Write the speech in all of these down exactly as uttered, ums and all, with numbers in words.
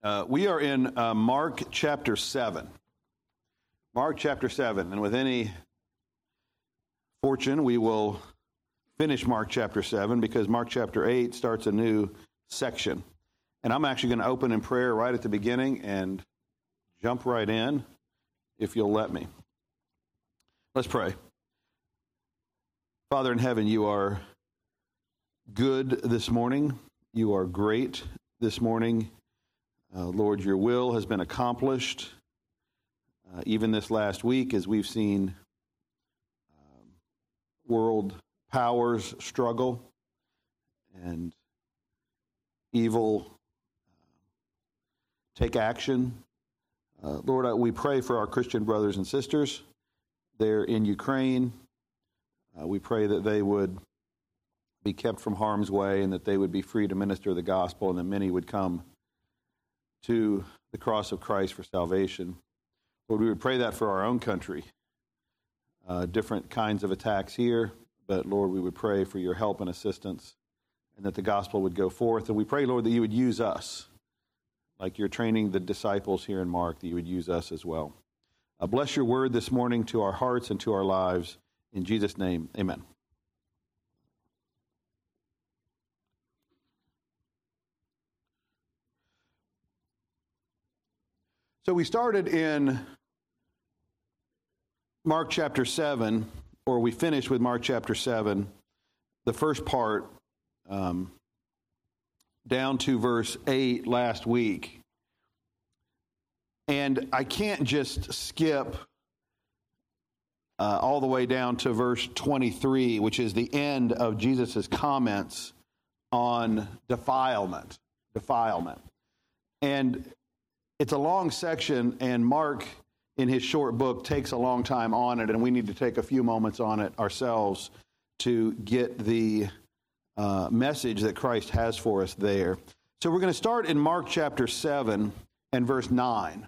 Uh, we are in uh, Mark chapter seven. Mark chapter seven. And with any fortune, we will finish Mark chapter seven because Mark chapter eight starts a new section. And I'm actually going to open in prayer right at the beginning and jump right in, if you'll let me. Let's pray. Father in heaven, you are good this morning. You are great this morning. Uh, Lord, your will has been accomplished. Uh, even this last week, as we've seen um, world powers struggle and evil uh, take action. Uh, Lord, we pray for our Christian brothers and sisters there in Ukraine. Uh, we pray that they would be kept from harm's way and that they would be free to minister the gospel and that many would come to the cross of Christ for salvation. Lord, we would pray that for our own country. Uh, different kinds of attacks here, but Lord, we would pray for your help and assistance and that the gospel would go forth. And we pray, Lord, that you would use us, like you're training the disciples here in Mark, that you would use us as well. Uh, bless your word this morning to our hearts and to our lives. In Jesus' name, amen. So we started in Mark chapter seven, or we finished with Mark chapter seven, the first part, um, down to verse eight last week. And I can't just skip uh, all the way down to verse twenty-three, which is the end of Jesus' comments on defilement. Defilement. And it's a long section, and Mark, in his short book, takes a long time on it, and we need to take a few moments on it ourselves to get the uh, message that Christ has for us there. So we're going to start in Mark chapter seven and verse nine.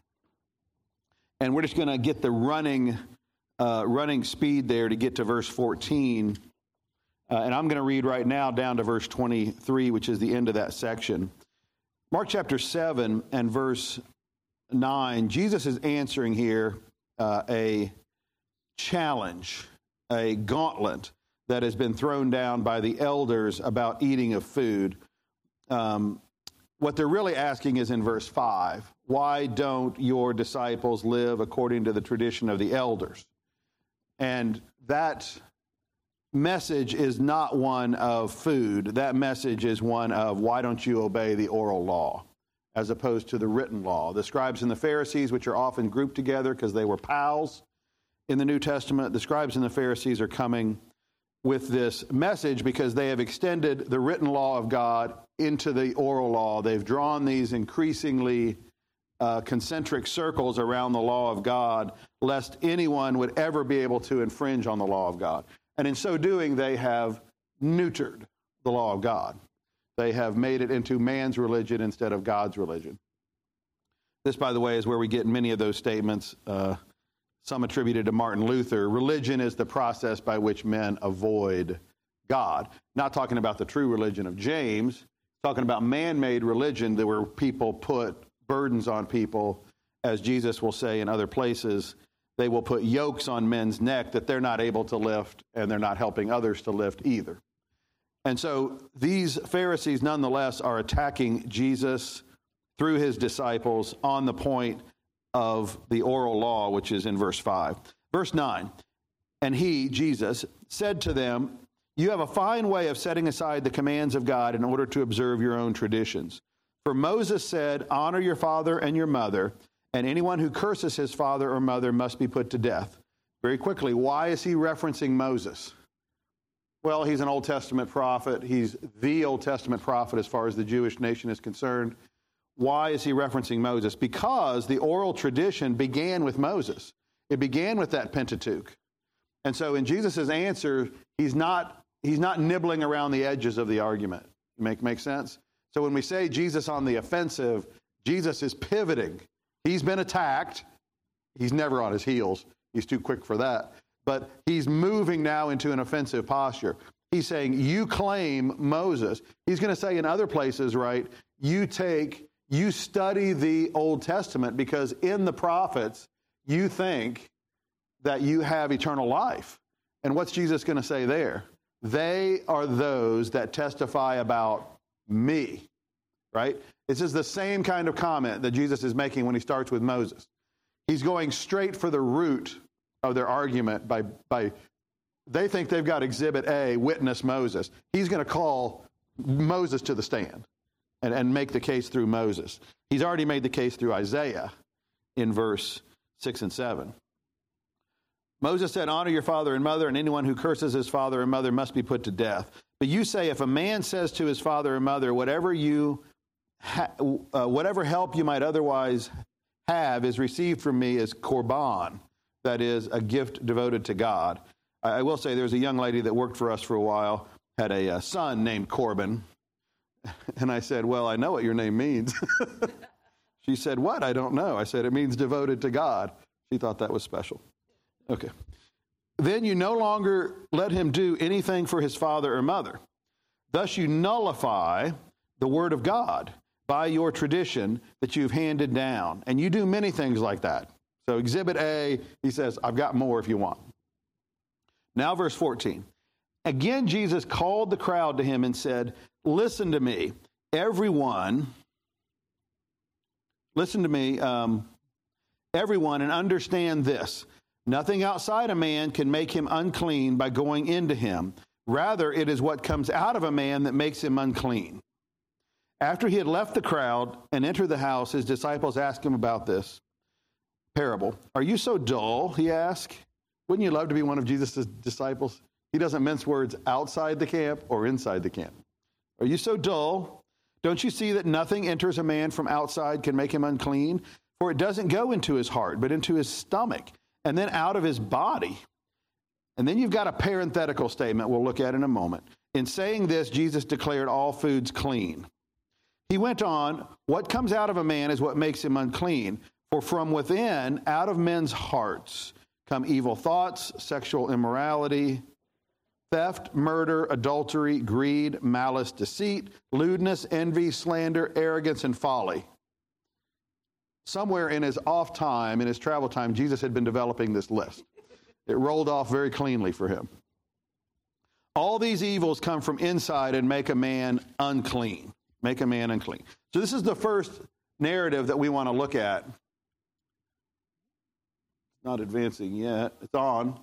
And we're just going to get the running uh, running speed there to get to verse fourteen. Uh, and I'm going to read right now down to verse twenty-three, which is the end of that section. Mark chapter seven and verse nine, Jesus is answering here uh, a challenge, a gauntlet that has been thrown down by the elders about eating of food. Um, what they're really asking is in verse five, why don't your disciples live according to the tradition of the elders? And that message is not one of food. That message is one of why don't you obey the oral law as opposed to the written law. The scribes and the Pharisees, which are often grouped together because they were pals in the New Testament, the scribes and the Pharisees are coming with this message because they have extended the written law of God into the oral law. They've drawn these increasingly uh, concentric circles around the law of God, lest anyone would ever be able to infringe on the law of God. And in so doing, they have neutered the law of God. They have made it into man's religion instead of God's religion. This, by the way, is where we get many of those statements, uh, some attributed to Martin Luther. Religion is the process by which men avoid God. Not talking about the true religion of James, talking about man-made religion that where people put burdens on people, as Jesus will say in other places. They will put yokes on men's neck that they're not able to lift, and they're not helping others to lift either. And so these Pharisees, nonetheless, are attacking Jesus through his disciples on the point of the oral law, which is in verse five. Verse nine, and he, Jesus, said to them, you have a fine way of setting aside the commands of God in order to observe your own traditions. For Moses said, honor your father and your mother, and anyone who curses his father or mother must be put to death. Very quickly, why is he referencing Moses? Well, he's an Old Testament prophet. He's the Old Testament prophet as far as the Jewish nation is concerned. Why is he referencing Moses? Because the oral tradition began with Moses. It began with that Pentateuch. And so in Jesus' answer, he's not, he's not nibbling around the edges of the argument. Make, make sense? So when we say Jesus on the offensive, Jesus is pivoting. He's been attacked. He's never on his heels. He's too quick for that. But he's moving now into an offensive posture. He's saying, you claim Moses. He's going to say in other places, right, you take you study the Old Testament because in the prophets, you think that you have eternal life. And what's Jesus going to say there? They are those that testify about me, right? This is the same kind of comment that Jesus is making when he starts with Moses. He's going straight for the root of their argument by, by they think they've got Exhibit A, witness Moses. He's going to call Moses to the stand and, and make the case through Moses. He's already made the case through Isaiah in verse six and seven. Moses said, honor your father and mother, and anyone who curses his father and mother must be put to death. But you say, if a man says to his father and mother, whatever you, ha- uh, whatever help you might otherwise have is received from me as korban, that is, a gift devoted to God. I, I will say there's a young lady that worked for us for a while, had a, a son named Corbin. And I said, well, I know what your name means. She said, what? I don't know. I said, it means devoted to God. She thought that was special. Okay. Then you no longer let him do anything for his father or mother. Thus you nullify the word of God by your tradition that you've handed down. And you do many things like that. So Exhibit A, he says, I've got more if you want. Now verse fourteen. Again, Jesus called the crowd to him and said, listen to me, everyone, listen to me, um, everyone, and understand this. Nothing outside a man can make him unclean by going into him. Rather, it is what comes out of a man that makes him unclean. After he had left the crowd and entered the house, his disciples asked him about this parable. Are you so dull, he asked. Wouldn't you love to be one of Jesus' disciples? He doesn't mince words outside the camp or inside the camp. Are you so dull? Don't you see that nothing enters a man from outside can make him unclean? For it doesn't go into his heart, but into his stomach, and then out of his body. And then you've got a parenthetical statement we'll look at in a moment. In saying this, Jesus declared all foods clean. He went on, what comes out of a man is what makes him unclean. For from within, out of men's hearts, come evil thoughts, sexual immorality, theft, murder, adultery, greed, malice, deceit, lewdness, envy, slander, arrogance, and folly. Somewhere in his off time, in his travel time, Jesus had been developing this list. It rolled off very cleanly for him. All these evils come from inside and make a man unclean. Make a man unclean. So this is the first narrative that we want to look at. It's not advancing yet. It's on.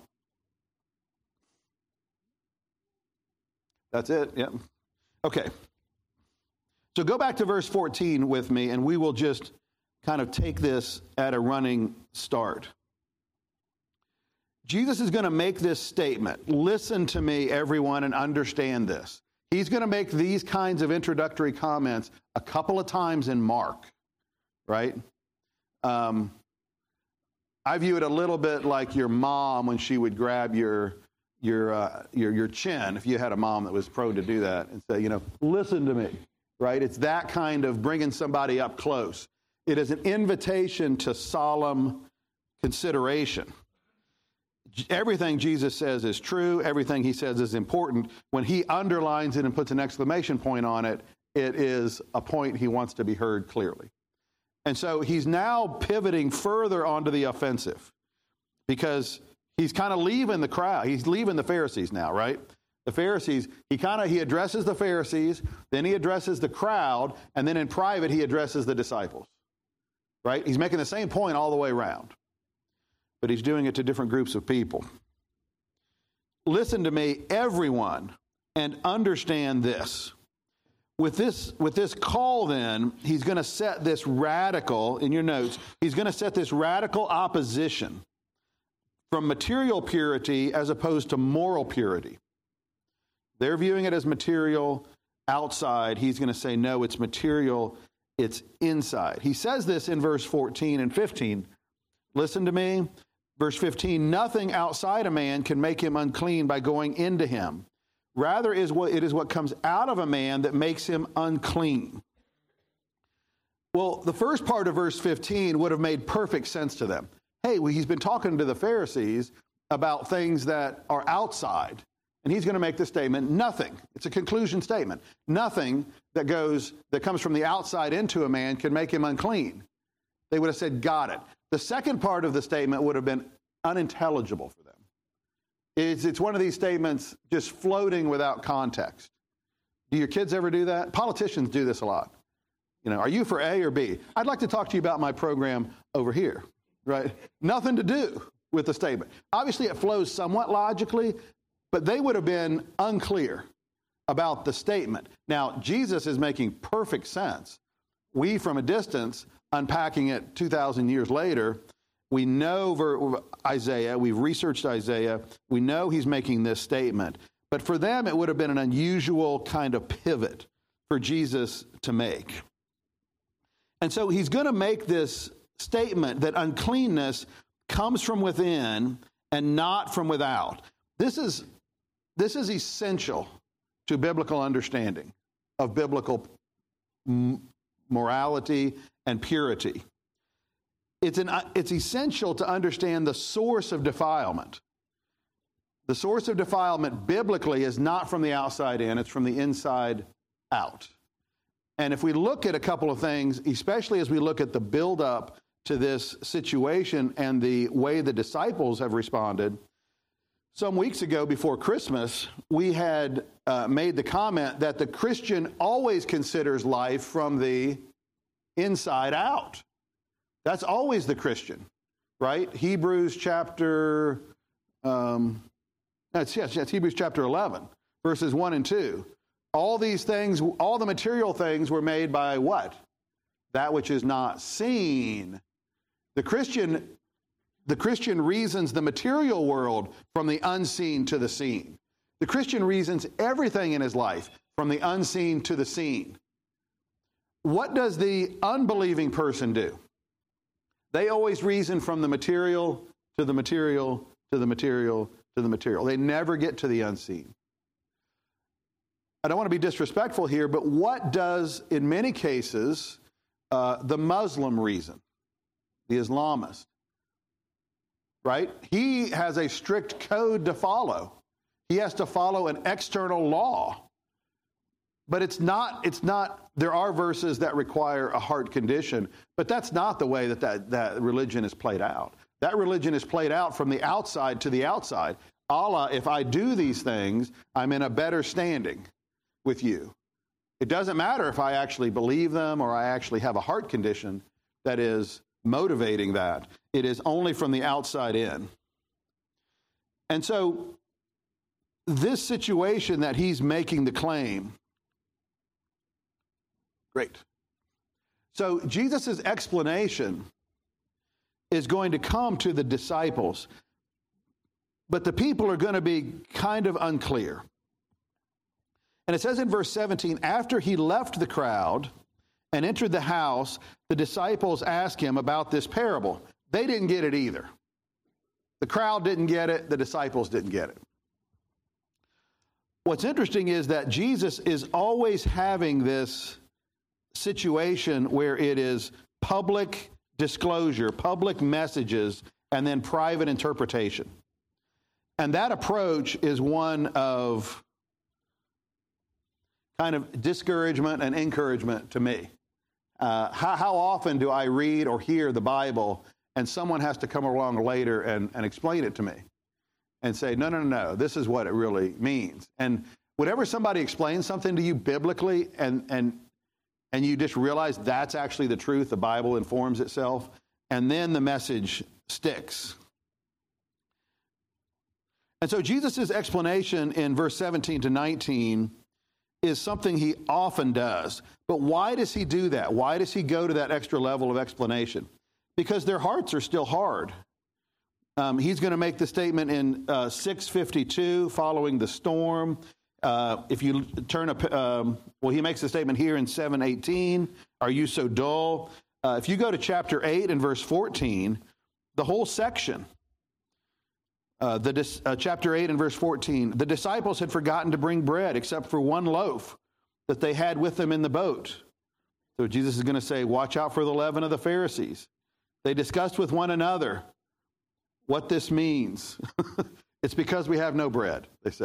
That's it. Yep. Okay. So go back to verse fourteen with me, and we will just kind of take this at a running start. Jesus is going to make this statement. Listen to me, everyone, and understand this. He's going to make these kinds of introductory comments a couple of times in Mark, right? Um, I view it a little bit like your mom when she would grab your your uh, your your chin, if you had a mom that was prone to do that, and say, you know, listen to me, right? It's that kind of bringing somebody up close. It is an invitation to solemn consideration. Everything Jesus says is true. Everything he says is important. When he underlines it and puts an exclamation point on it, it is a point he wants to be heard clearly. And so he's now pivoting further onto the offensive because he's kind of leaving the crowd. He's leaving the Pharisees now, right? The Pharisees, he kind of, he addresses the Pharisees, then he addresses the crowd, and then in private he addresses the disciples. Right? He's making the same point all the way around. But he's doing it to different groups of people. Listen to me, everyone, and understand this. With this, with this call then, he's going to set this radical, in your notes, he's going to set this radical opposition from material purity as opposed to moral purity. They're viewing it as material outside. He's going to say, no, it's material, it's inside. He says this in verse fourteen and fifteen. Listen to me. Verse fifteen, nothing outside a man can make him unclean by going into him. Rather, is what it is what comes out of a man that makes him unclean. Well, the first part of verse fifteen would have made perfect sense to them. Hey, well, he's been talking to the Pharisees about things that are outside. And he's going to make the statement, nothing. It's a conclusion statement. Nothing that goes, that comes from the outside into a man can make him unclean. They would have said, got it. The second part of the statement would have been unintelligible for them. It's, it's one of these statements just floating without context. Do your kids ever do that? Politicians do this a lot. You know, are you for A or B? I'd like to talk to you about my program over here, right? Nothing to do with the statement. Obviously, it flows somewhat logically, but they would have been unclear about the statement. Now, Jesus is making perfect sense. We, from a distance, unpacking it two thousand years later, we know Isaiah, we've researched Isaiah, we know he's making this statement. But for them, it would have been an unusual kind of pivot for Jesus to make. And so he's going to make this statement that uncleanness comes from within and not from without. This is, this is essential to biblical understanding of biblical m- morality and purity. It's, an, it's essential to understand the source of defilement. The source of defilement biblically is not from the outside in, it's from the inside out. And if we look at a couple of things, especially as we look at the build-up to this situation and the way the disciples have responded, some weeks ago before Christmas, we had uh, made the comment that the Christian always considers life from the inside out. That's always the Christian, right? Hebrews chapter, um, that's, yes, yes, Hebrews chapter eleven, verses one and two. All these things, all the material things were made by what? That which is not seen. The Christian, the Christian reasons the material world from the unseen to the seen. The Christian reasons everything in his life from the unseen to the seen. What does the unbelieving person do? They always reason from the material to the material to the material to the material. They never get to the unseen. I don't want to be disrespectful here, but what does, in many cases, uh, the Muslim reason, the Islamist, right? He has a strict code to follow. He has to follow an external law. But it's not, it's not, there are verses that require a heart condition, but that's not the way that, that that religion is played out. That religion is played out from the outside to the outside. Allah, if I do these things, I'm in a better standing with you. It doesn't matter if I actually believe them or I actually have a heart condition that is motivating that. It is only from the outside in. And so this situation that he's making the claim, great. So Jesus' explanation is going to come to the disciples, but the people are going to be kind of unclear. And it says in verse seventeen, after he left the crowd and entered the house, the disciples asked him about this parable. They didn't get it either. The crowd didn't get it. The disciples didn't get it. What's interesting is that Jesus is always having this situation where it is public disclosure, public messages, and then private interpretation. And that approach is one of kind of discouragement and encouragement to me. Uh, how, how often do I read or hear the Bible and someone has to come along later and, and explain it to me and say, no, no, no, no, this is what it really means. And whenever somebody explains something to you biblically and, and, and you just realize that's actually the truth, the Bible informs itself, and then the message sticks. And so Jesus' explanation in verse seventeen to nineteen is something he often does. But why does he do that? Why does he go to that extra level of explanation? Because their hearts are still hard. Um, he's going to make the statement in uh, six fifty-two, following the storm. Uh, if you turn up, um, well, he makes the statement here in seven eighteen, are you so dull? Uh, if you go to chapter eight and verse fourteen, the whole section, Uh, the uh, chapter eight and verse fourteen, the disciples had forgotten to bring bread except for one loaf that they had with them in the boat. So Jesus is going to say, watch out for the leaven of the Pharisees. They discussed with one another what this means. It's because we have no bread, they said.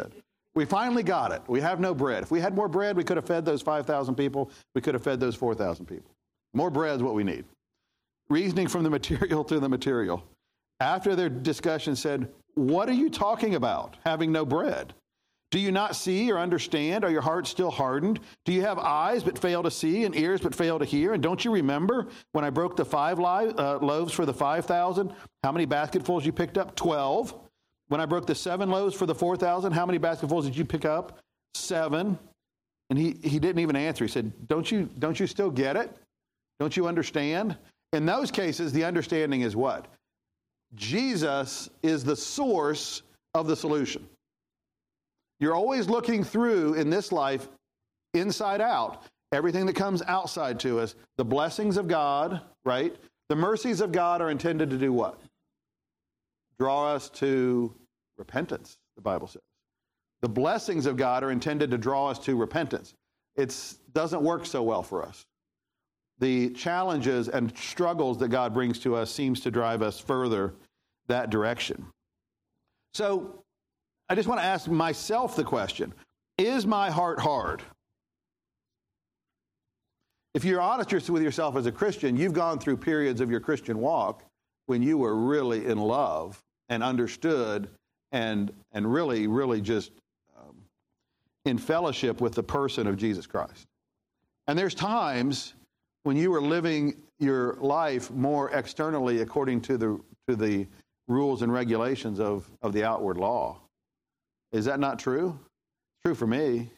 We finally got it. We have no bread. If we had more bread, we could have fed those five thousand people. We could have fed those four thousand people. More bread is what we need. Reasoning from the material to the material. After their discussion said, what are you talking about, having no bread? Do you not see or understand? Are your hearts still hardened? Do you have eyes but fail to see and ears but fail to hear? And don't you remember when I broke the five li- uh, loaves for the five thousand? How many basketfuls you picked up? Twelve. When I broke the seven loaves for the four thousand, how many basketfuls did you pick up? Seven. And he, he didn't even answer. He said, don't you, don't you still get it? Don't you understand? In those cases, the understanding is what? Jesus is the source of the solution. You're always looking through in this life, inside out, everything that comes outside to us. The blessings of God, right? The mercies of God are intended to do what? Draw us to repentance, the Bible says. The blessings of God are intended to draw us to repentance. It doesn't work so well for us. The challenges and struggles that God brings to us seems to drive us further that direction. So I just want to ask myself the question, is my heart hard? If you're honest with yourself as a Christian, you've gone through periods of your Christian walk when you were really in love and understood and, and really, really just um, in fellowship with the person of Jesus Christ. And there's times when you were living your life more externally according to the to the rules and regulations of, of the outward law. Is that not true? It's true for me.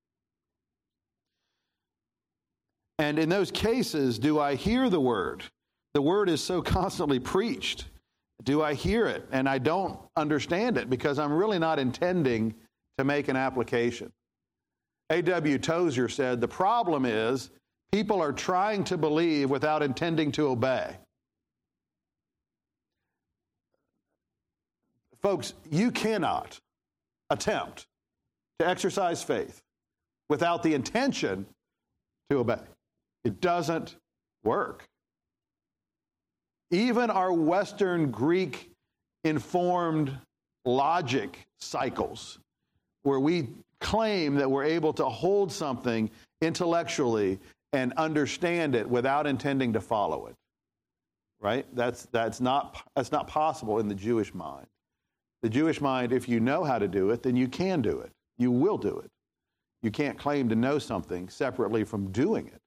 And in those cases, do I hear the word? The word is so constantly preached. Do I hear it? And I don't understand it because I'm really not intending to make an application. A W Tozer said, the problem is people are trying to believe without intending to obey. Folks, you cannot attempt to exercise faith without the intention to obey. It doesn't work. Even our Western Greek informed logic cycles, where we claim that we're able to hold something intellectually and understand it without intending to follow it, right? That's, that's, not, that's not possible in the Jewish mind. The Jewish mind, if you know how to do it, then you can do it. You will do it. You can't claim to know something separately from doing it.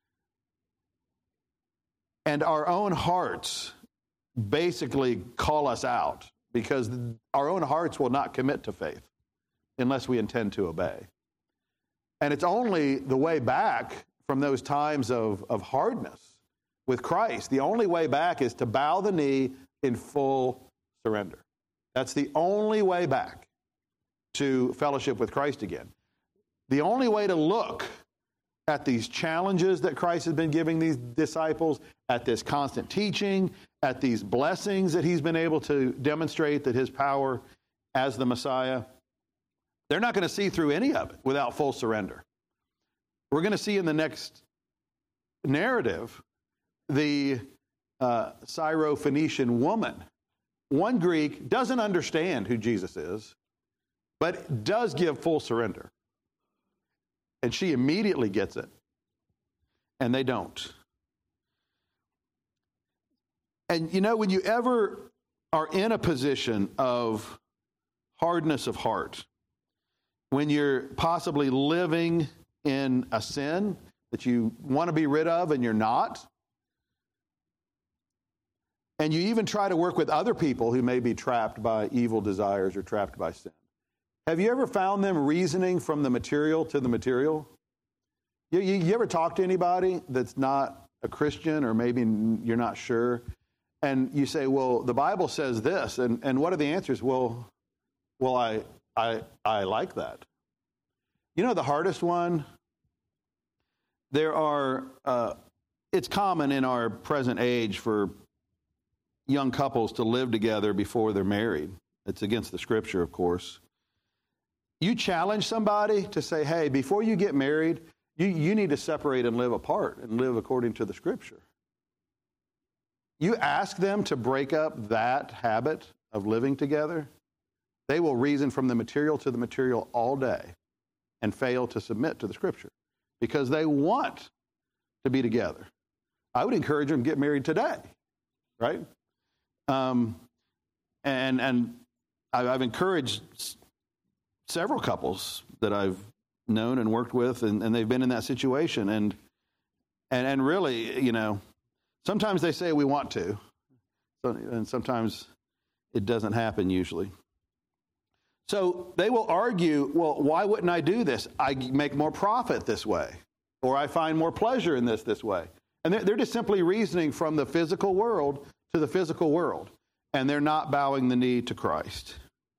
And our own hearts basically call us out because our own hearts will not commit to faith unless we intend to obey. And it's only the way back from those times of, of hardness with Christ. The only way back is to bow the knee in full surrender. That's the only way back to fellowship with Christ again. The only way to look at these challenges that Christ has been giving these disciples, at this constant teaching, at these blessings that he's been able to demonstrate that his power as the Messiah, they're not going to see through any of it without full surrender. We're going to see in the next narrative the uh, Syrophoenician woman. One Greek doesn't understand who Jesus is, but does give full surrender. And she immediately gets it. And they don't. And you know, when you ever are in a position of hardness of heart, when you're possibly living in a sin that you want to be rid of and you're not, and you even try to work with other people who may be trapped by evil desires or trapped by sin. Have you ever found them reasoning from the material to the material? You, you, you ever talk to anybody that's not a Christian or maybe you're not sure? And you say, well, the Bible says this. And, and what are the answers? Well, well, I, I, I like that. You know the hardest one? There are, uh, it's common in our present age for young couples to live together before they're married. It's against the scripture, of course. You challenge somebody to say, hey, before you get married, you, you need to separate and live apart and live according to the scripture. You ask them to break up that habit of living together, They will reason from the material to the material all day and fail to submit to the Scripture because they want to be together. I would encourage them to get married today, right? Um, and and I've encouraged several couples that I've known and worked with, and, and they've been in that situation. And, and and really, you know, sometimes they say we want to, and sometimes it doesn't happen usually. So they will argue, well, why wouldn't I do this? I make more profit this way, or I find more pleasure in this this way. And they're, they're just simply reasoning from the physical world to the physical world, and they're not bowing the knee to Christ.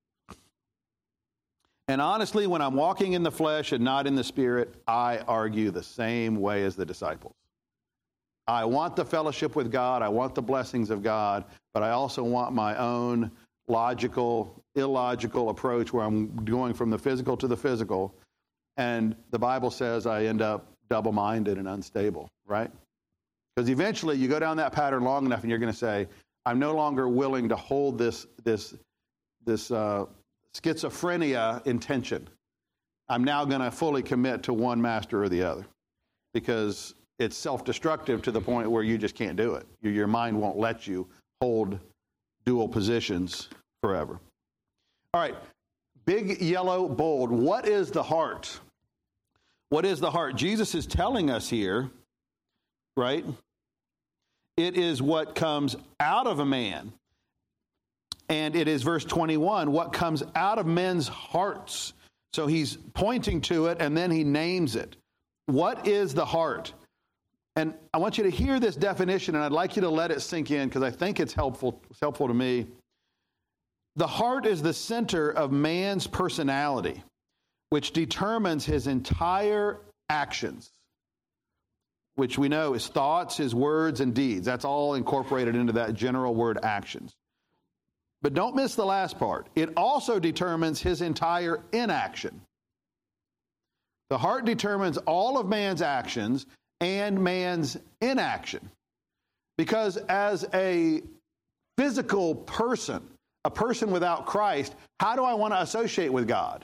And honestly, when I'm walking in the flesh and not in the Spirit, I argue the same way as the disciples. I want the fellowship with God, I want the blessings of God, but I also want my own logical, illogical approach where I'm going from the physical to the physical. And the Bible says I end up double-minded and unstable, right? Because eventually you go down that pattern long enough and you're going to say, I'm no longer willing to hold this, this, this uh, schizophrenia intention. I'm now going to fully commit to one master or the other because it's self-destructive to the point where you just can't do it. Your, your mind won't let you hold dual positions forever. All right, big, yellow, bold. What is the heart? What is the heart? Jesus is telling us here, right? It is what comes out of a man. And it is verse twenty-one, what comes out of men's hearts. So he's pointing to it, and then he names it. What is the heart? And I want you to hear this definition, and I'd like you to let it sink in because I think it's helpful, it's helpful to me. The heart is the center of man's personality, which determines his entire actions, which we know is thoughts, his words, and deeds. That's all incorporated into that general word actions. But don't miss the last part. It also determines his entire inaction. The heart determines all of man's actions and man's inaction. Because as a physical person, a person without Christ, how do I want to associate with God?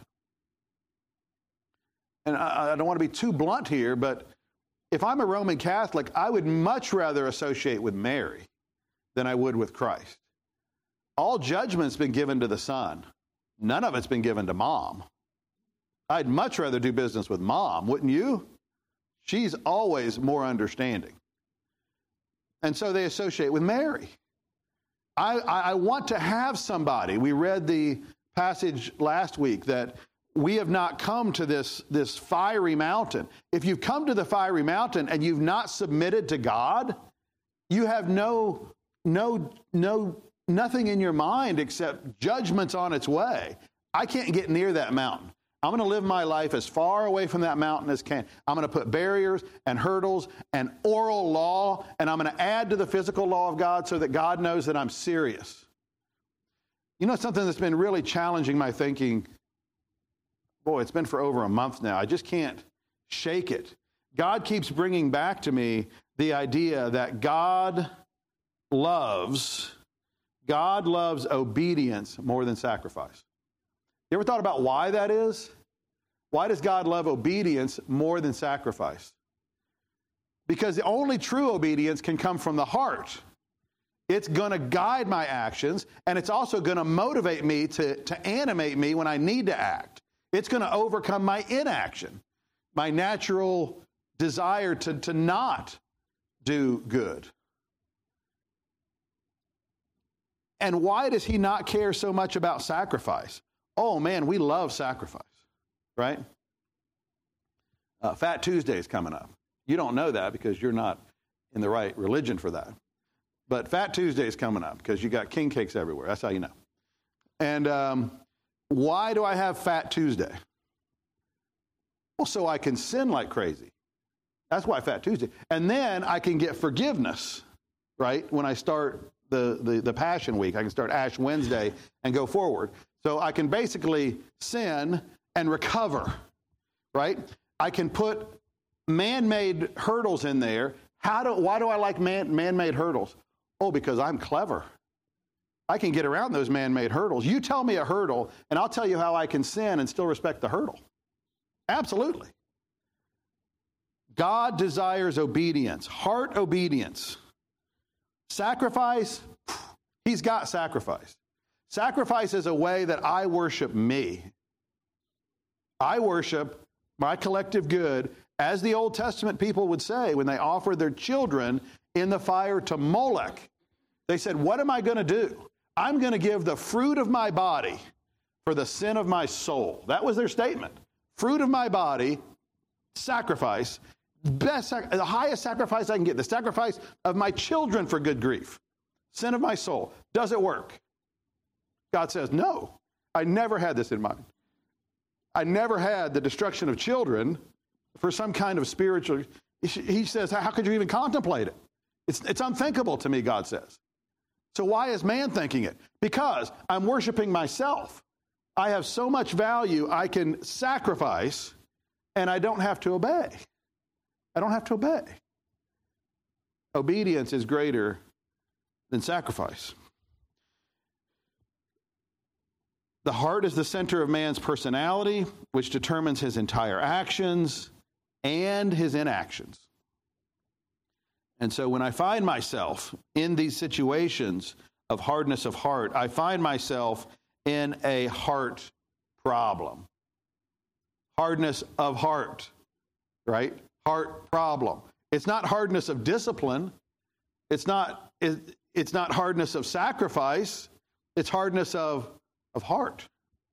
And I, I don't want to be too blunt here, but if I'm a Roman Catholic, I would much rather associate with Mary than I would with Christ. All judgment's been given to the Son. None of it's been given to Mom. I'd much rather do business with Mom, wouldn't you? She's always more understanding. And so they associate with Mary. I, I, I want to have somebody. We read the passage last week that we have not come to this, this fiery mountain. If you've come to the fiery mountain and you've not submitted to God, you have no, no, no, nothing in your mind except judgment's on its way. I can't get near that mountain. I'm going to live my life as far away from that mountain as can. I'm going to put barriers and hurdles and oral law, and I'm going to add to the physical law of God so that God knows that I'm serious. You know something that's been really challenging my thinking? Boy, it's been for over a month now. I just can't shake it. God keeps bringing back to me the idea that God loves, God loves obedience more than sacrifice. You ever thought about why that is? Why does God love obedience more than sacrifice? Because the only true obedience can come from the heart. It's going to guide my actions, and it's also going to motivate me to, to animate me when I need to act. It's going to overcome my inaction, my natural desire to, to not do good. And why does he not care so much about sacrifice? Oh, man, we love sacrifice, right? Uh, Fat Tuesday is coming up. You don't know that because you're not in the right religion for that. But Fat Tuesday is coming up because you got king cakes everywhere. That's how you know. And um, why do I have Fat Tuesday? Well, so I can sin like crazy. That's why Fat Tuesday. And then I can get forgiveness, right? When I start the, the, the Passion Week, I can start Ash Wednesday and go forward. So I can basically sin and recover, right? I can put man-made hurdles in there. How do? Why do I like man, man-made hurdles? Oh, because I'm clever. I can get around those man-made hurdles. You tell me a hurdle, and I'll tell you how I can sin and still respect the hurdle. Absolutely. God desires obedience, heart obedience. Sacrifice, he's got sacrifice. Sacrifice is a way that I worship me. I worship my collective good, as the Old Testament people would say when they offered their children in the fire to Molech. They said, what am I going to do? I'm going to give the fruit of my body for the sin of my soul. That was their statement. Fruit of my body, sacrifice, best, the highest sacrifice I can get, the sacrifice of my children for good grief. Sin of my soul. Does it work? God says, no, I never had this in mind. I never had the destruction of children for some kind of spiritual. He says, how could you even contemplate it? It's, it's unthinkable to me, God says. So why is man thinking it? Because I'm worshiping myself. I have so much value I can sacrifice, and I don't have to obey. I don't have to obey. Obedience is greater than sacrifice. The heart is the center of man's personality, which determines his entire actions and his inactions. And so when I find myself in these situations of hardness of heart, I find myself in a heart problem. Hardness of heart, right? Heart problem. It's not hardness of discipline. It's not, it's not hardness of sacrifice. It's hardness of, of heart.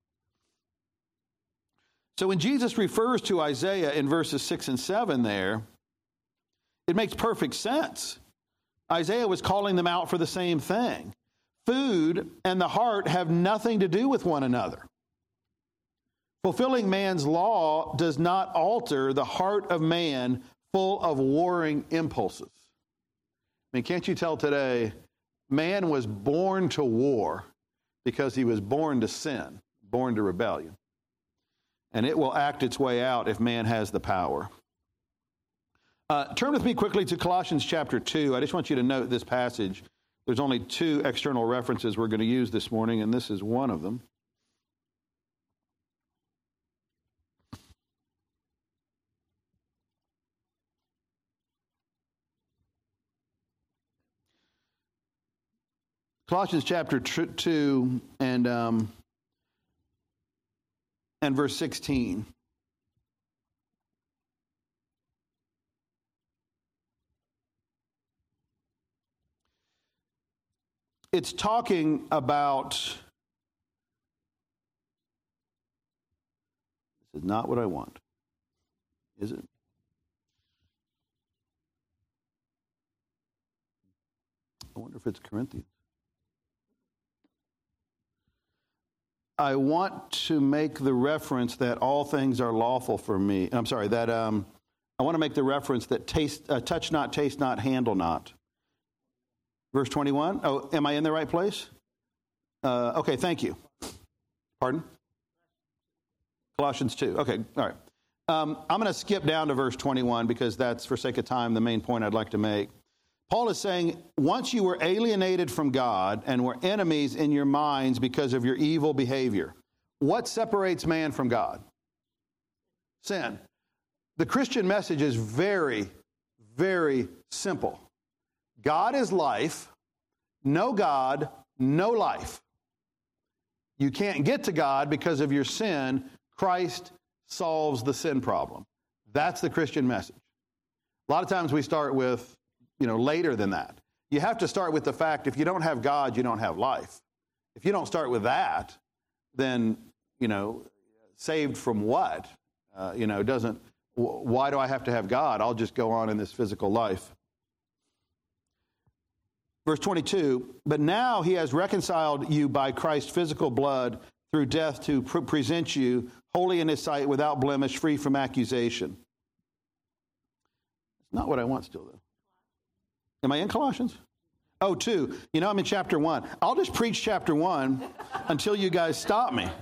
So when Jesus refers to Isaiah in verses six and seven there, it makes perfect sense. Isaiah was calling them out for the same thing. Food and the heart have nothing to do with one another. Fulfilling man's law does not alter the heart of man full of warring impulses. I mean, can't you tell today, man was born to war because he was born to sin, born to rebellion. And it will act its way out if man has the power. Uh, turn with me quickly to Colossians chapter two. I just want you to note this passage. There's only two external references we're going to use this morning, and this is one of them. Colossians chapter two and, um, and verse sixteen. It's talking about, this is not what I want, is it? I wonder if it's Corinthians. I want to make the reference that all things are lawful for me. I'm sorry, that um, I want to make the reference that taste, uh, touch not, taste not, handle not. Verse twenty-one. Oh, am I in the right place? Uh, okay, thank you. Pardon? Colossians two. Okay, all right. Um, I'm going to skip down to verse twenty-one because that's, for sake of time, the main point I'd like to make. Paul is saying, once you were alienated from God and were enemies in your minds because of your evil behavior, what separates man from God? Sin. The Christian message is very, very simple. God is life. No God, no life. You can't get to God because of your sin. Christ solves the sin problem. That's the Christian message. A lot of times we start with, you know, later than that. You have to start with the fact if you don't have God, you don't have life. If you don't start with that, then, you know, saved from what? Uh, you know, doesn't, why do I have to have God? I'll just go on in this physical life. Verse twenty-two, but now he has reconciled you by Christ's physical blood through death to pre- present you holy in his sight, without blemish, free from accusation. It's not what I want still, though. Am I in Colossians? Oh, two. You know, I'm in chapter one. I'll just preach chapter one until you guys stop me.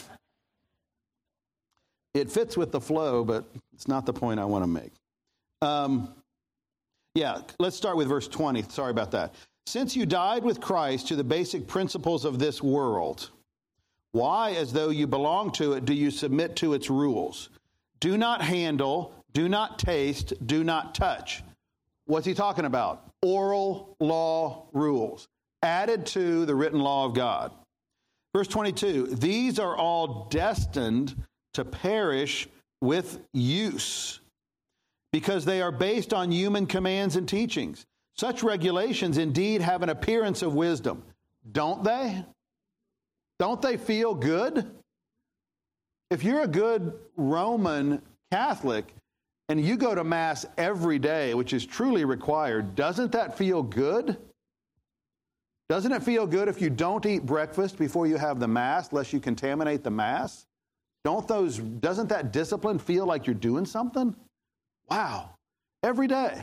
It fits with the flow, but it's not the point I want to make. Um, yeah, let's start with verse twenty. Sorry about that. Since you died with Christ to the basic principles of this world, why, as though you belong to it, do you submit to its rules? Do not handle, do not taste, do not touch. What's he talking about? Oral law rules added to the written law of God. Verse twenty-two, these are all destined to perish with use because they are based on human commands and teachings. Such regulations indeed have an appearance of wisdom, don't they? Don't they feel good? If you're a good Roman Catholic and you go to Mass every day, which is truly required, doesn't that feel good? Doesn't it feel good if you don't eat breakfast before you have the Mass, lest you contaminate the Mass? Don't those, doesn't that discipline feel like you're doing something? Wow. Every day.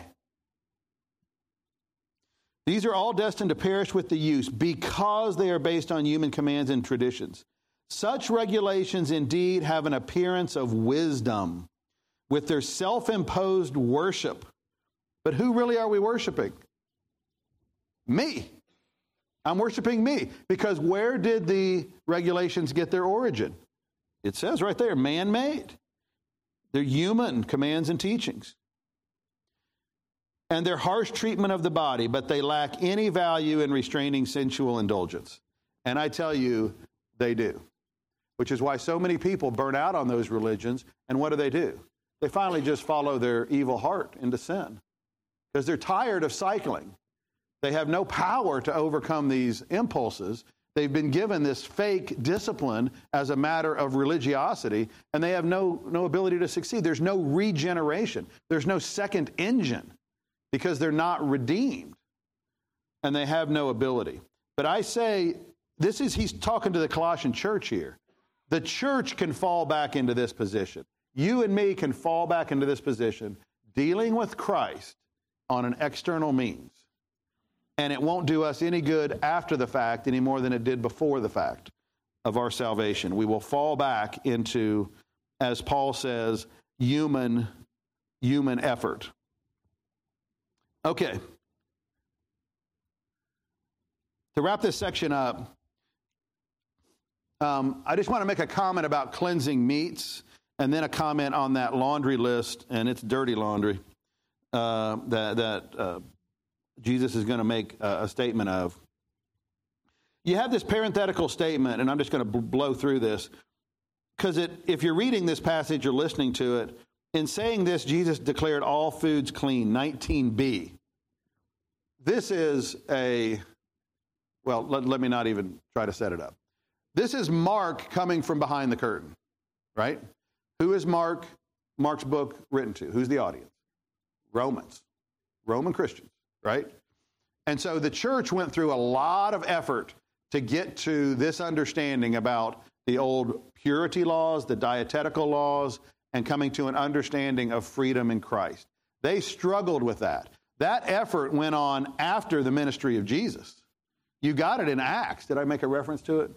These are all destined to perish with the use because they are based on human commands and traditions. Such regulations indeed have an appearance of wisdom with their self-imposed worship. But who really are we worshiping? Me. I'm worshiping me. Because where did the regulations get their origin? It says right there, man-made. They're human commands and teachings. And their harsh treatment of the body, but they lack any value in restraining sensual indulgence. And I tell you, they do. Which is why so many people burn out on those religions. And what do they do? They finally just follow their evil heart into sin. Because they're tired of cycling. They have no power to overcome these impulses. They've been given this fake discipline as a matter of religiosity, and they have no, no ability to succeed. There's no regeneration. There's no second engine because they're not redeemed, and they have no ability. But I say, this is, he's talking to the Colossian church here. The church can fall back into this position. You and me can fall back into this position, dealing with Christ on an external means. And it won't do us any good after the fact any more than it did before the fact of our salvation. We will fall back into, as Paul says, human, human effort. Okay. To wrap this section up, um, I just want to make a comment about cleansing meats and then a comment on that laundry list, and it's dirty laundry, uh, that, that uh, Jesus is going to make a, a statement of. You have this parenthetical statement, and I'm just going to b- blow through this, because it, if you're reading this passage or listening to it, in saying this, Jesus declared all foods clean, nineteen b. This is a, well, let, let me not even try to set it up. This is Mark coming from behind the curtain, right? Who is Mark, Mark's book written to? Who's the audience? Romans, Roman Christians, right? And so the church went through a lot of effort to get to this understanding about the old purity laws, the dietetical laws, and coming to an understanding of freedom in Christ. They struggled with that. That effort went on after the ministry of Jesus. You got it in Acts. Did I make a reference to it?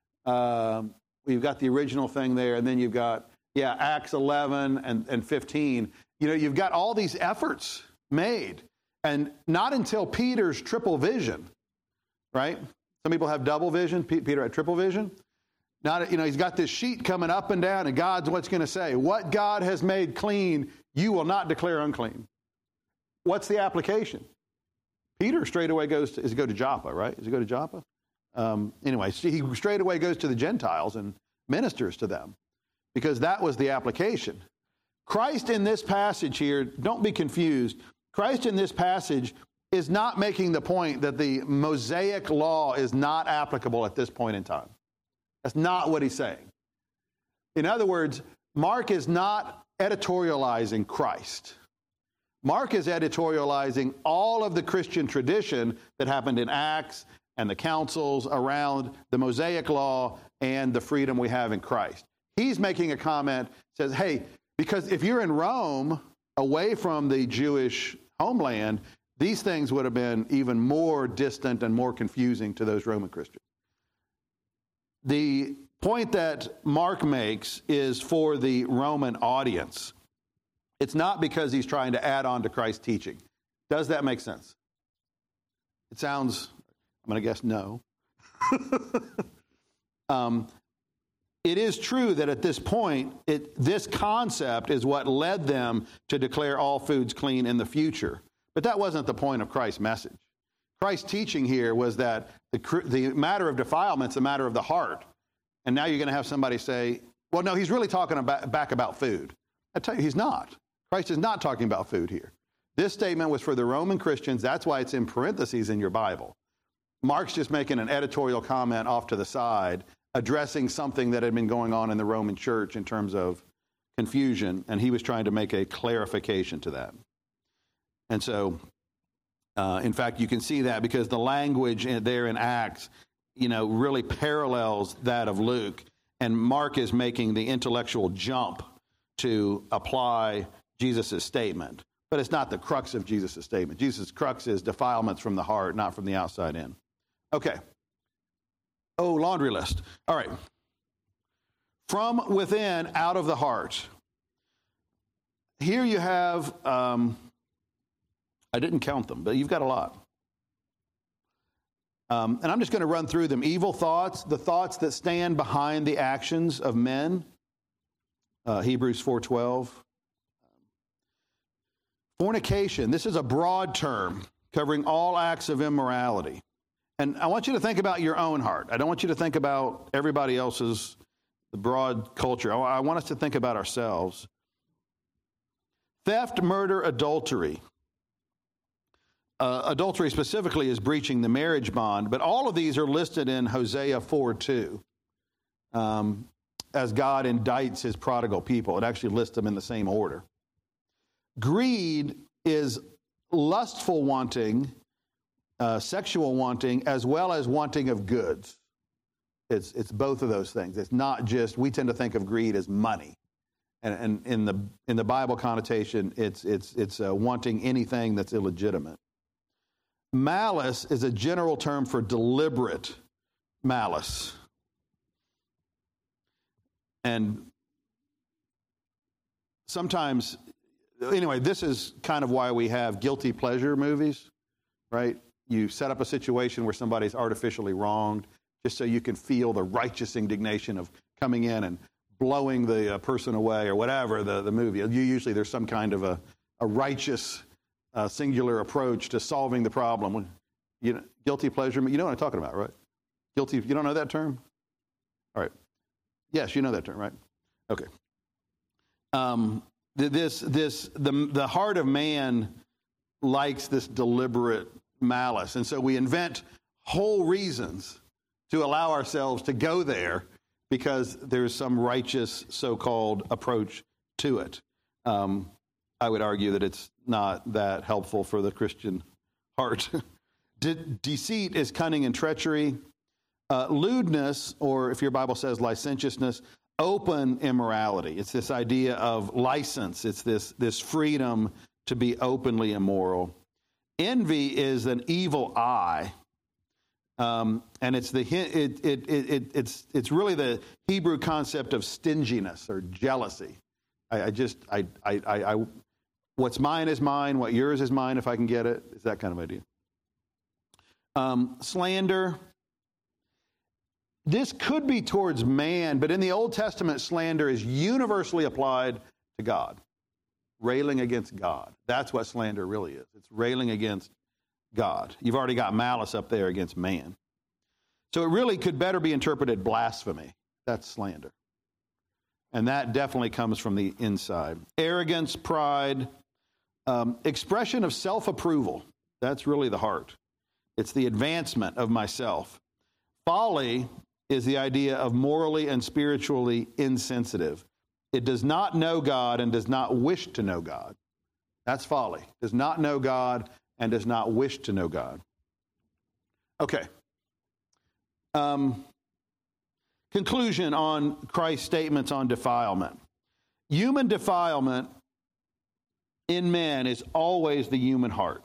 Um, you've got the original thing there, and then you've got, yeah, Acts eleven and, and fifteen. You know, you've got all these efforts made, and not until Peter's triple vision, right? Some people have double vision. P- Peter had triple vision. Not, you know, he's got this sheet coming up and down, and God's what's going to say? What God has made clean, you will not declare unclean. What's the application? Peter straight away goes to, is he go to Joppa, right? Does he go to Joppa? Um, anyway, he straight away goes to the Gentiles and ministers to them because that was the application. Christ in this passage here, don't be confused. Christ in this passage is not making the point that the Mosaic law is not applicable at this point in time. That's not what he's saying. In other words, Mark is not editorializing Christ. Mark is editorializing all of the Christian tradition that happened in Acts and the councils around the Mosaic law and the freedom we have in Christ. He's making a comment, says, hey, because if you're in Rome, away from the Jewish homeland, these things would have been even more distant and more confusing to those Roman Christians. The point that Mark makes is for the Roman audience. It's not because he's trying to add on to Christ's teaching. Does that make sense? It sounds, I'm going to guess no. um, it is true that at this point, it, this concept is what led them to declare all foods clean in the future. But that wasn't the point of Christ's message. Christ's teaching here was that the, the matter of defilement is a matter of the heart. And now you're going to have somebody say, well, no, he's really talking about, back about food. I tell you, he's not. Christ is not talking about food here. This statement was for the Roman Christians. That's why it's in parentheses in your Bible. Mark's just making an editorial comment off to the side, addressing something that had been going on in the Roman church in terms of confusion, and he was trying to make a clarification to that. And so, uh, in fact, you can see that because the language in, there in Acts, you know, really parallels that of Luke, and Mark is making the intellectual jump to apply Jesus' statement. But it's not the crux of Jesus' statement. Jesus' crux is defilements from the heart, not from the outside in. Okay. Oh, laundry list. All right. From within, out of the heart. Here you have, um, I didn't count them, but you've got a lot. Um, and I'm just going to run through them. Evil thoughts, the thoughts that stand behind the actions of men. Uh, Hebrews four twelve. Fornication, this is a broad term covering all acts of immorality. And I want you to think about your own heart. I don't want you to think about everybody else's, the broad culture. I want us to think about ourselves. Theft, murder, adultery. Uh, adultery specifically is breaching the marriage bond, but all of these are listed in Hosea four two. Um, as God indicts his prodigal people. It actually lists them in the same order. Greed is lustful wanting, uh, sexual wanting, as well as wanting of goods. It's it's both of those things. It's not just, we tend to think of greed as money. And, and in the in the Bible connotation, it's it's it's uh, wanting anything that's illegitimate. Malice is a general term for deliberate malice. And sometimes, anyway, this is kind of why we have guilty pleasure movies, right? You set up a situation where somebody's artificially wronged just so you can feel the righteous indignation of coming in and blowing the uh, person away or whatever, the, the movie. You, usually there's some kind of a, a righteous uh, singular approach to solving the problem. You know, guilty pleasure, you know what I'm talking about, right? Guilty, you don't know that term? All right. Yes, you know that term, right? Okay. Um, this, this, the, the heart of man likes this deliberate malice. And so we invent whole reasons to allow ourselves to go there because there's some righteous so-called approach to it. Um, I would argue that it's not that helpful for the Christian heart. De- deceit is cunning and treachery. Uh, lewdness, or if your Bible says licentiousness, open immorality. It's this idea of license. It's this, this freedom to be openly immoral. Envy is an evil eye. Um, and it's the it, it, it, it, it's it's really the Hebrew concept of stinginess or jealousy. I, I just I, I I I what's mine is mine. What yours is mine. If I can get it, it's that kind of idea. Um, slander. This could be towards man, but in the Old Testament, slander is universally applied to God. Railing against God. That's what slander really is. It's railing against God. You've already got malice up there against man. So it really could better be interpreted blasphemy. That's slander. And that definitely comes from the inside. Arrogance, pride, um, expression of self-approval. That's really the heart. It's the advancement of myself. Folly is the idea of morally and spiritually insensitive. It does not know God and does not wish to know God. That's folly. Does not know God and does not wish to know God. Okay. Um, conclusion on Christ's statements on defilement. Human defilement in man is always the human heart.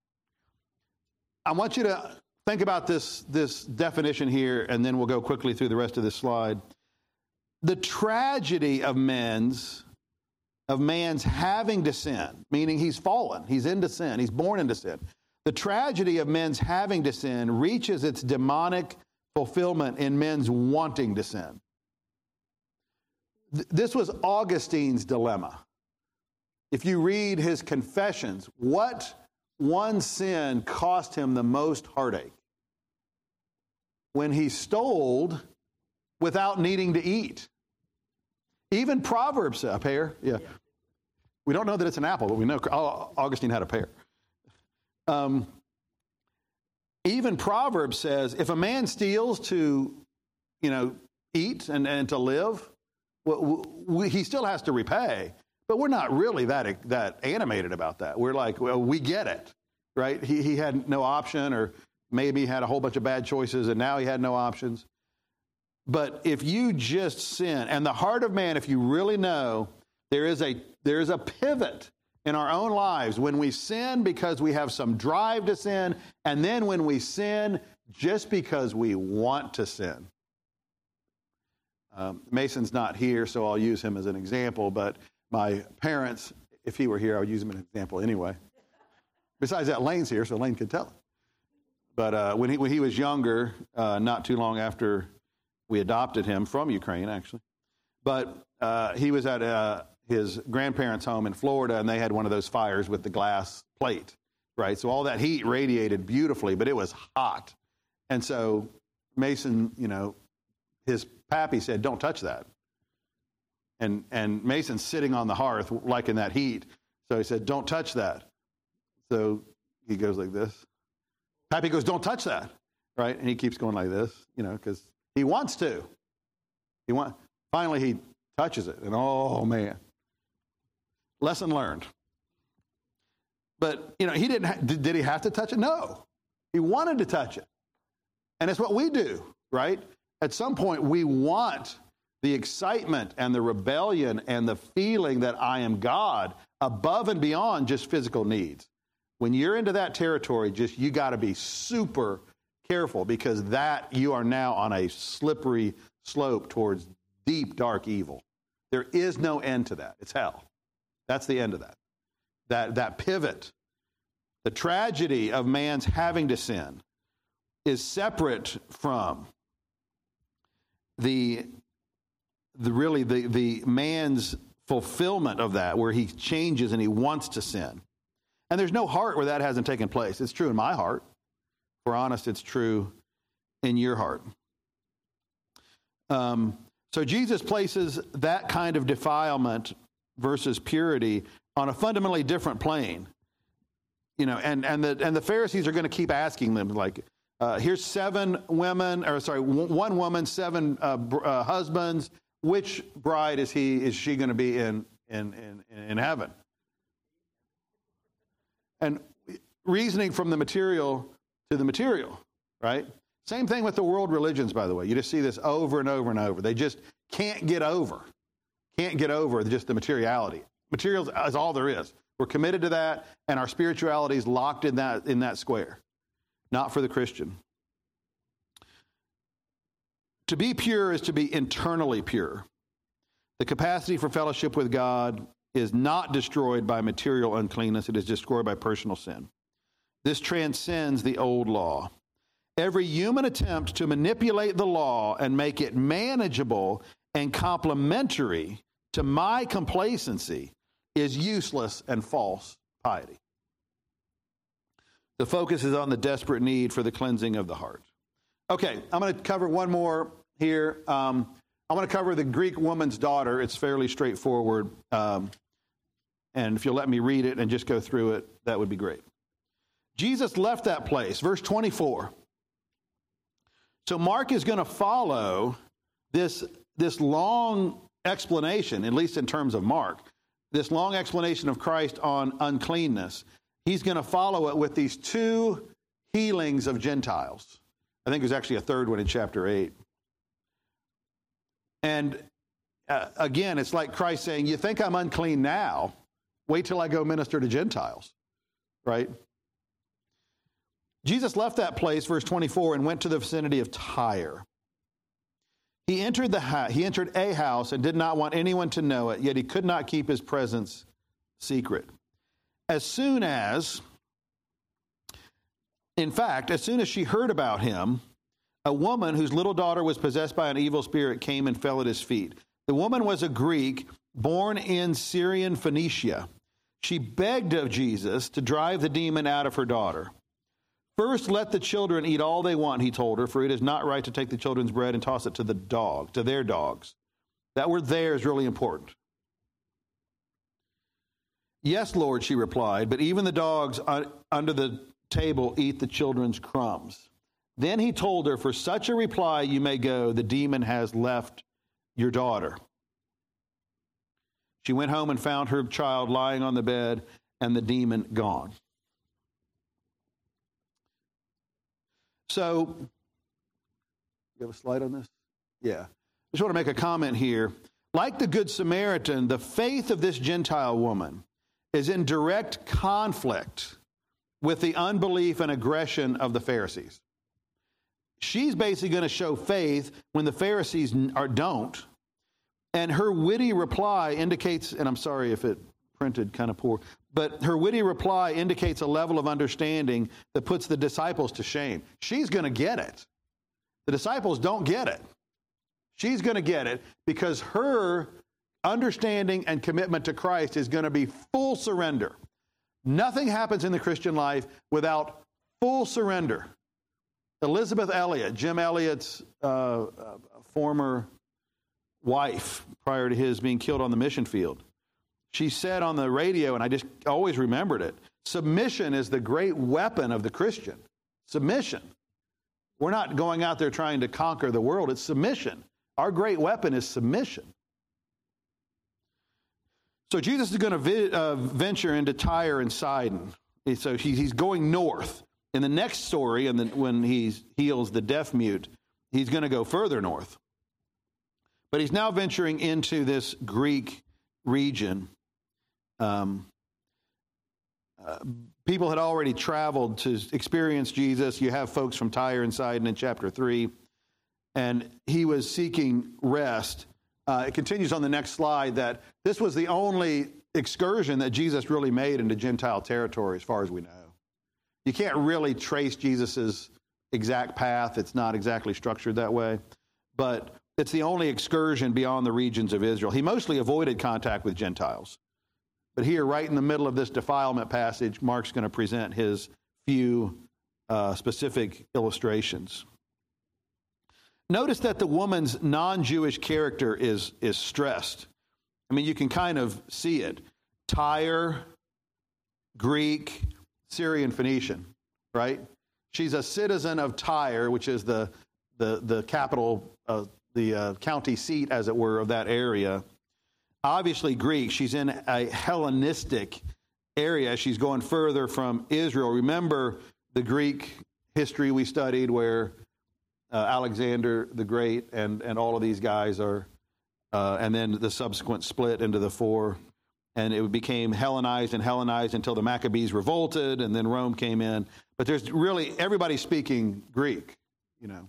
I want you to think about this, this definition here, and then we'll go quickly through the rest of this slide. The tragedy of men's, of man's having to sin, meaning he's fallen, he's into sin, he's born into sin. The tragedy of men's having to sin reaches its demonic fulfillment in men's wanting to sin. Th- this was Augustine's dilemma. If you read his Confessions, what one sin cost him the most heartache? When he stole without needing to eat. Even Proverbs, a pear, yeah. We don't know that it's an apple, but we know Augustine had a pear. Um, even Proverbs says, if a man steals to, you know, eat and, and to live, well, we, he still has to repay. But we're not really that that animated about that. We're like, well, we get it, right? He he had no option, or maybe he had a whole bunch of bad choices, and now he had no options. But if you just sin, and the heart of man, if you really know, there is a there is a pivot in our own lives when we sin because we have some drive to sin, and then when we sin just because we want to sin. Um, Mason's not here, so I'll use him as an example, but my parents, if he were here, I would use him as an example anyway. Besides that, Lane's here, so Lane can tell him. But uh, when he when he was younger, uh, not too long after we adopted him from Ukraine, actually, but uh, he was at uh, his grandparents' home in Florida, and they had one of those fires with the glass plate, right? So all that heat radiated beautifully, but it was hot. And so Mason, you know, his pappy said, "Don't touch that." And and Mason's sitting on the hearth, like in that heat. So he said, "Don't touch that." So he goes like this. Pappy goes, "Don't touch that," right? And he keeps going like this, you know, because he wants to. He want. Finally, he touches it, and oh man, lesson learned. But you know, he didn't. Ha- did, did he have to touch it? No, he wanted to touch it, and it's what we do, right? At some point, we want the excitement and the rebellion and the feeling that I am God above and beyond just physical needs. When you're into that territory, just you got to be super careful, because that you are now on a slippery slope towards deep, dark evil. There is no end to that. It's hell. That's the end of that. That, that pivot. The tragedy of man's having to sin is separate from the The really the, the man's fulfillment of that, where he changes and he wants to sin. And there's no heart where that hasn't taken place. It's true in my heart. If we're honest, it's true in your heart. Um, so Jesus places that kind of defilement versus purity on a fundamentally different plane. You know, and, and the and the Pharisees are going to keep asking them, like, uh, here's seven women, or sorry, one woman, seven uh, uh, husbands. Which bride is he? Is she going to be in, in in in heaven? And reasoning from the material to the material, right? Same thing with the world religions, by the way. You just see this over and over and over. They just can't get over, can't get over just the materiality. Materials is all there is. We're committed to that, and our spirituality is locked in that in that square. Not for the Christian. To be pure is to be internally pure. The capacity for fellowship with God is not destroyed by material uncleanness. It is destroyed by personal sin. This transcends the old law. Every human attempt to manipulate the law and make it manageable and complementary to my complacency is useless and false piety. The focus is on the desperate need for the cleansing of the heart. Okay, I'm going to cover one more here. Um, I want to cover the Greek woman's daughter. It's fairly straightforward. Um, and if you'll let me read it and just go through it, that would be great. Jesus left that place. Verse twenty-four. So Mark is going to follow this, this long explanation, at least in terms of Mark, this long explanation of Christ on uncleanness. He's going to follow it with these two healings of Gentiles. I think there's actually a third one in chapter eight. And uh, again, it's like Christ saying, you think I'm unclean now? Wait till I go minister to Gentiles, right? Jesus left that place, verse twenty-four, and went to the vicinity of Tyre. He entered the ha- he entered a house and did not want anyone to know it, yet he could not keep his presence secret. As soon as In fact, as soon as she heard about him, a woman whose little daughter was possessed by an evil spirit came and fell at his feet. The woman was a Greek born in Syrian Phoenicia. She begged of Jesus to drive the demon out of her daughter. First, let the children eat all they want, he told her, for it is not right to take the children's bread and toss it to the dog, to their dogs. That word there is really important. Yes, Lord, she replied, but even the dogs under the table eat the children's crumbs. Then he told her, for such a reply you may go, the demon has left your daughter. She went home and found her child lying on the bed and the demon gone. So, you have a slide on this? Yeah. I just want to make a comment here. Like the Good Samaritan, the faith of this Gentile woman is in direct conflict with the unbelief and aggression of the Pharisees. She's basically going to show faith when the Pharisees are, don't. And her witty reply indicates, and I'm sorry if it printed kind of poor, but her witty reply indicates a level of understanding that puts the disciples to shame. She's going to get it. The disciples don't get it. She's going to get it because her understanding and commitment to Christ is going to be full surrender. Nothing happens in the Christian life without full surrender. Elizabeth Elliot, Jim Elliot's uh, uh, former wife prior to his being killed on the mission field, she said on the radio, and I just always remembered it, submission is the great weapon of the Christian. Submission. We're not going out there trying to conquer the world. It's submission. Our great weapon is submission. So Jesus is going to vi- uh, venture into Tyre and Sidon. So he, he's going north. In the next story, and then when he heals the deaf mute, he's going to go further north. But he's now venturing into this Greek region. Um, uh, people had already traveled to experience Jesus. You have folks from Tyre and Sidon in chapter three. And he was seeking rest. Uh, it continues on the next slide that this was the only excursion that Jesus really made into Gentile territory, as far as we know. You can't really trace Jesus's exact path. It's not exactly structured that way. But it's the only excursion beyond the regions of Israel. He mostly avoided contact with Gentiles. But here, right in the middle of this defilement passage, Mark's going to present his few uh, specific illustrations. Notice that the woman's non-Jewish character is, is stressed. I mean, you can kind of see it. Tyre, Greek, Syrian Phoenician, right? She's a citizen of Tyre, which is the the the capital, uh, the uh, county seat, as it were, of that area. Obviously Greek. She's in a Hellenistic area. She's going further from Israel. Remember the Greek history we studied where uh, Alexander the Great and, and all of these guys are, uh, and then the subsequent split into the four. And it became Hellenized and Hellenized until the Maccabees revolted, and then Rome came in. But there's really, everybody's speaking Greek, you know.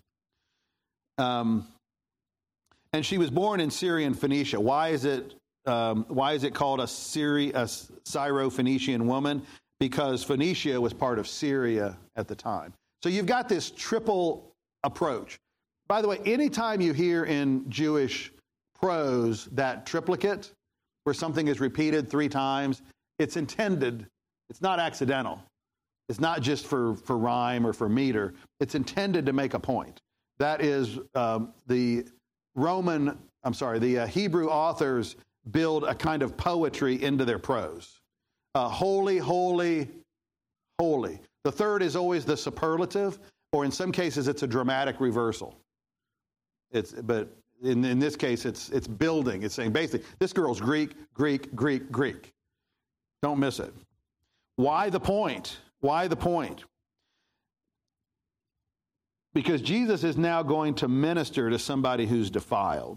Um, and she was born in Syrian Phoenicia. Why is it, um, why is it called a, Syri, a Syro-Phoenician woman? Because Phoenicia was part of Syria at the time. So you've got this triple approach. By the way, anytime you hear in Jewish prose that triplicate, where something is repeated three times, it's intended, it's not accidental. It's not just for, for rhyme or for meter. It's intended to make a point. That is um, the Roman, I'm sorry, the uh, Hebrew authors build a kind of poetry into their prose. Uh, holy, holy, holy. The third is always the superlative, or in some cases it's a dramatic reversal. It's, but In, in this case, it's it's building. It's saying basically, this girl's Greek, Greek, Greek, Greek. Don't miss it. Why the point? Why the point? Because Jesus is now going to minister to somebody who's defiled.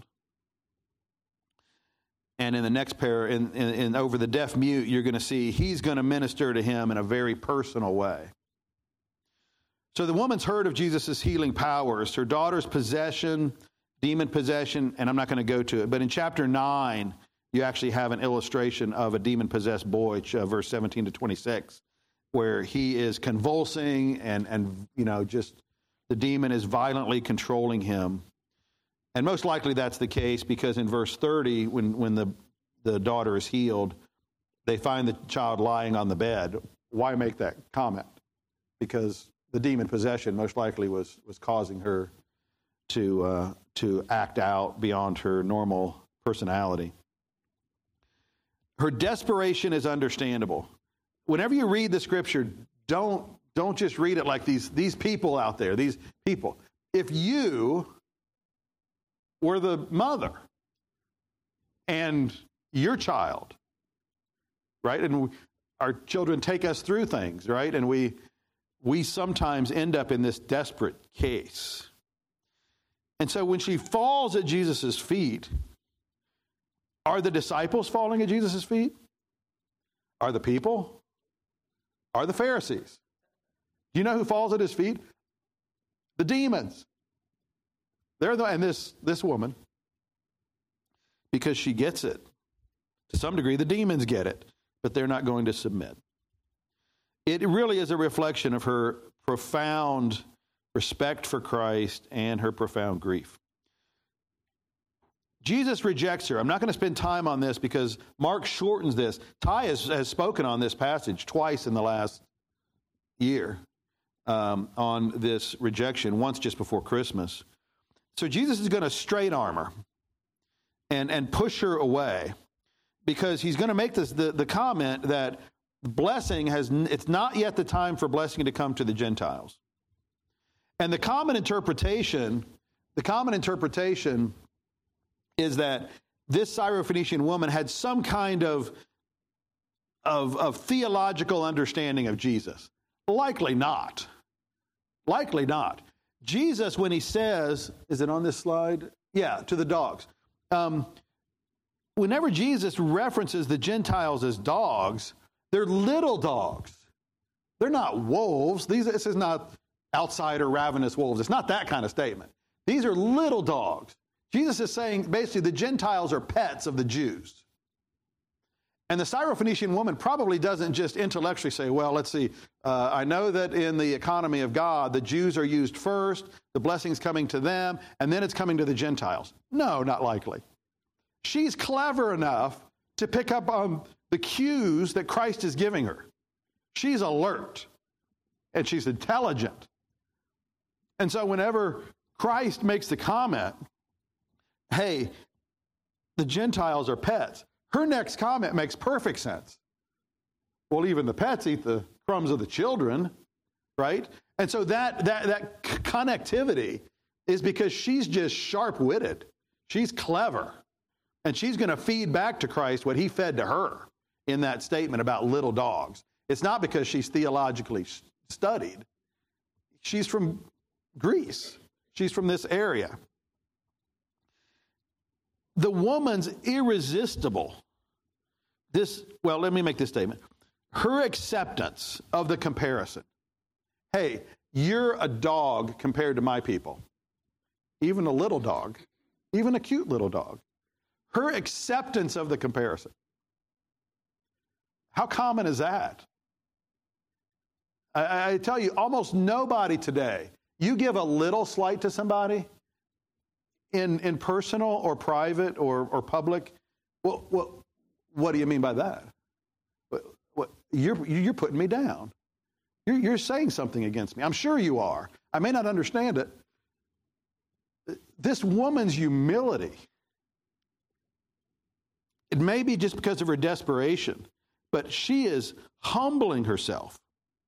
And in the next pair, in, in, in over the deaf mute, you're going to see he's going to minister to him in a very personal way. So the woman's heard of Jesus' healing powers, her daughter's possession, demon possession, and I'm not going to go to it. But in chapter nine, you actually have an illustration of a demon-possessed boy, uh, verse seventeen to twenty-six, where he is convulsing and, and you know, just the demon is violently controlling him. And most likely that's the case because in verse thirty, when, when the, the daughter is healed, they find the child lying on the bed. Why make that comment? Because the demon possession most likely was, was causing her to, uh, to act out beyond her normal personality. Her desperation is understandable. Whenever you read the scripture, don't, don't just read it like these, these people out there, these people. If you were the mother and your child, right? And our children take us through things, right? And we we sometimes end up in this desperate case. And so when she falls at Jesus' feet, are the disciples falling at Jesus' feet? Are the people? Are the Pharisees? Do you know who falls at his feet? The demons. They're the, and this, this woman, because she gets it. To some degree, the demons get it, but they're not going to submit. It really is a reflection of her profound respect for Christ and her profound grief. Jesus rejects her. I'm not going to spend time on this because Mark shortens this. Ty has, has spoken on this passage twice in the last year um, on this rejection, once just before Christmas. So Jesus is going to straight arm her and, and push her away because he's going to make this the, the comment that blessing has, it's not yet the time for blessing to come to the Gentiles. And the common interpretation, the common interpretation is that this Syrophoenician woman had some kind of, of, of theological understanding of Jesus. Likely not. Likely not. Jesus, when he says, is it on this slide? Yeah, to the dogs. Um, whenever Jesus references the Gentiles as dogs, they're little dogs. They're not wolves. These, this is not outsider ravenous wolves. It's not that kind of statement. These are little dogs. Jesus is saying basically the Gentiles are pets of the Jews. And the Syrophoenician woman probably doesn't just intellectually say, well, let's see, uh, I know that in the economy of God, the Jews are used first, the blessing's coming to them, and then it's coming to the Gentiles. No, not likely. She's clever enough to pick up on the cues that Christ is giving her. She's alert, and she's intelligent. And so whenever Christ makes the comment, hey, the Gentiles are pets, her next comment makes perfect sense. Well, even the pets eat the crumbs of the children, right? And so that that that connectivity is because she's just sharp-witted. She's clever. And she's going to feed back to Christ what he fed to her in that statement about little dogs. It's not because she's theologically studied. She's from Greece. She's from this area. The woman's irresistible. This, well, let me make this statement. Her acceptance of the comparison. Hey, you're a dog compared to my people. Even a little dog. Even a cute little dog. Her acceptance of the comparison. How common is that? I, I tell you, almost nobody today, you give a little slight to somebody in, in personal or private or, or public, well, well, what do you mean by that? What, what, you're, you're putting me down. You're, you're saying something against me. I'm sure you are. I may not understand it. This woman's humility, it may be just because of her desperation, but she is humbling herself.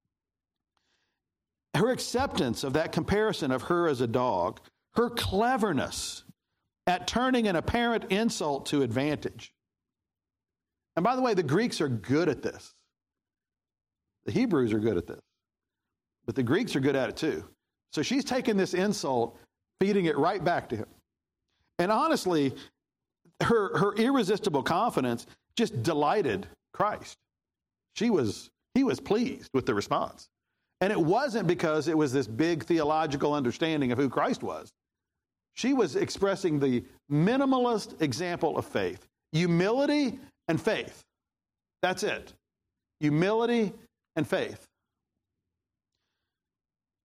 Her acceptance of that comparison of her as a dog, her cleverness at turning an apparent insult to advantage. And by the way, the Greeks are good at this. The Hebrews are good at this. But the Greeks are good at it too. So she's taking this insult, feeding it right back to him. And honestly, her, her irresistible confidence just delighted Christ. She was, he was pleased with the response. And it wasn't because it was this big theological understanding of who Christ was. She was expressing the minimalist example of faith. Humility and faith. That's it. Humility and faith.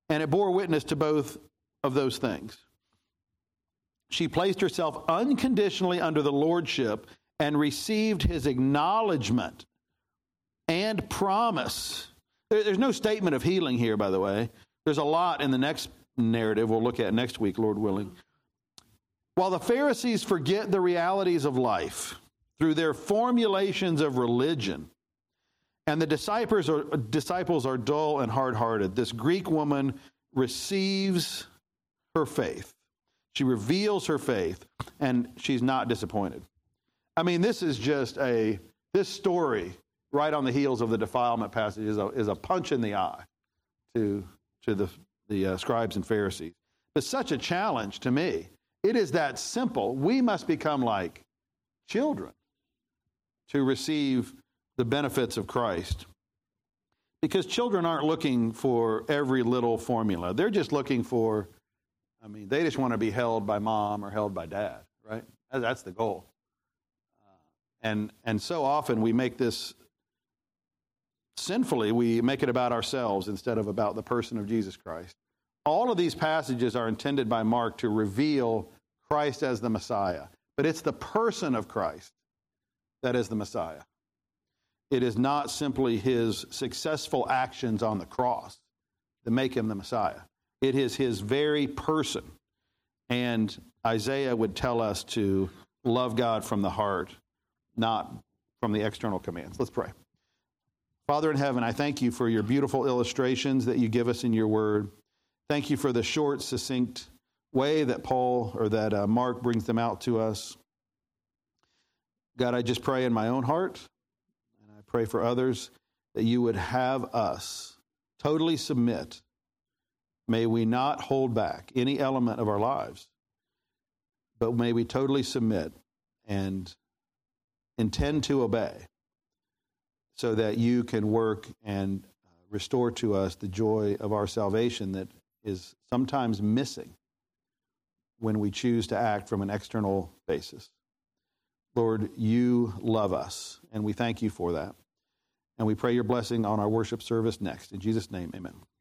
And it bore witness to both of those things. She placed herself unconditionally under the lordship and received his acknowledgement and promise. There's no statement of healing here, by the way. There's a lot in the next narrative we'll look at next week, Lord willing. While the Pharisees forget the realities of life through their formulations of religion, and the disciples are, disciples are dull and hard-hearted, this Greek woman receives her faith. She reveals her faith, and she's not disappointed. I mean, this is just a, this story right on the heels of the defilement passage is a, is a punch in the eye to, to the, the uh, scribes and Pharisees. It's such a challenge to me. It is that simple. We must become like children to receive the benefits of Christ. Because children aren't looking for every little formula. They're just looking for, I mean, they just want to be held by mom or held by dad, right? That's the goal. Uh, and and so often we make this sinfully, we make it about ourselves instead of about the person of Jesus Christ. All of these passages are intended by Mark to reveal Christ as the Messiah. But it's the person of Christ that is the Messiah. It is not simply his successful actions on the cross that make him the Messiah. It is his very person. And Isaiah would tell us to love God from the heart, not from the external commands. Let's pray. Father in heaven, I thank you for your beautiful illustrations that you give us in your word. Thank you for the short, succinct way that Paul or that uh, Mark brings them out to us. God, I just pray in my own heart, and I pray for others, that you would have us totally submit. May we not hold back any element of our lives, but may we totally submit and intend to obey so that you can work and restore to us the joy of our salvation that is sometimes missing when we choose to act from an external basis. Lord, you love us, and we thank you for that. And we pray your blessing on our worship service next. In Jesus' name, amen.